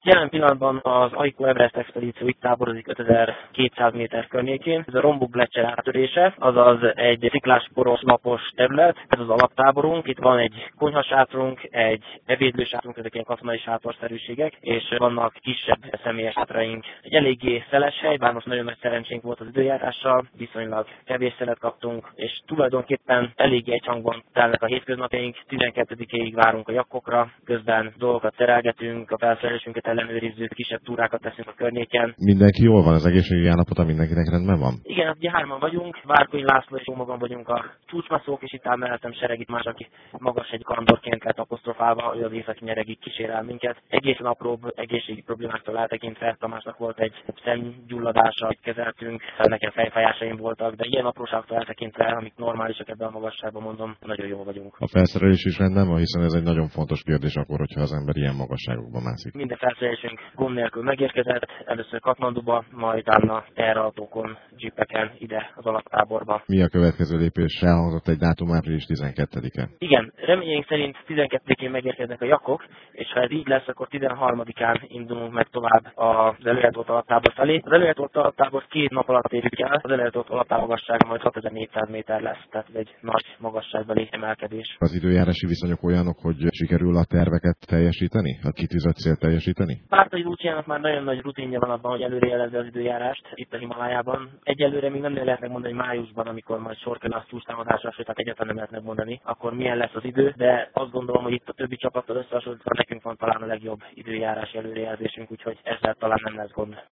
Jelen pillanatban az Aiko Everest expedíció itt táborozik 5200 méter környékén. Ez a Rombuk Gletscher áttörése, azaz egy sziklás poros napos terület. Ez az alaptáborunk. Itt van egy konyhasátrunk, egy ebédlősátrunk, ezek ilyen katonai sátorszerűségek, és vannak kisebb személyes sátraink. Egy eléggé szeles hely, bár most nagyon nagy szerencsénk volt az időjárással, viszonylag kevés szelet kaptunk, és tulajdonképpen eléggé egyhangban telnek a hétköznapjaink. 12-ig várunk a jakkokra, közben dolgokat szerelgetünk, a felszerelésünket ellenőrizzük, kisebb túrákat teszünk a környéken. Mindenki jól van, az egészségügyi állapota mindenkinek rendben van? Igen, ugye hárman vagyunk, Várkonyi László és jó magam vagyunk a csúcsmászók, és itt áll mellettem Seregit más, aki magas egy kalandorként lett apostrofálva, ő az északi nyeregig kísérel minket. Egészen apróbb egészségi problémáktól eltekintve, Tamásnak volt egy szemgyulladása, amit kezeltünk, nekem fejfájásaim voltak, de ilyen apróságtól eltekintve, amik normálisak ebben a magasságban, mondom, nagyon jól vagyunk. A felszerelés is rendben van, hiszen ez egy nagyon fontos kérdés akkor, hogyha az ember ilyen magasságokban mászik. Minden felszerelésünk gond nélkül megérkezett, először Katmanduba, majd utána terrautókon, jeepeken ide az alaptáborba. Mi a következő lépés? Elhangzott egy dátum április 12-e. Igen, reményeink szerint 12-én megérkeznek a jakok, és ha ez így lesz, akkor 13-án indulunk meg tovább az előretolt alaptábor felé. Az előretolt alaptábor 2 nap alatt érjük el, az előretolt alaptábor magassága majd 6400 méter lesz, tehát ez egy nagy magasságbeli emelkedés. Az időjárási viszonyok olyanok, hogy sikerül a terveket teljesíteni, a kitűzött célt teljesíteni? Pártai Luciának már nagyon nagy rutinja van abban, hogy előrejelezze az időjárást itt a Himalájában. Egyelőre még nem lehet megmondani májusban, amikor majd sor kerül a csúcstámadásra, sőt, tehát egyáltalán nem lehet megmondani, akkor milyen lesz az idő, de azt gondolom, hogy itt a többi csapattal összehasonlítva nekünk van talán a legjobb időjárási előrejelzésünk, úgyhogy ezzel talán nem lesz gond.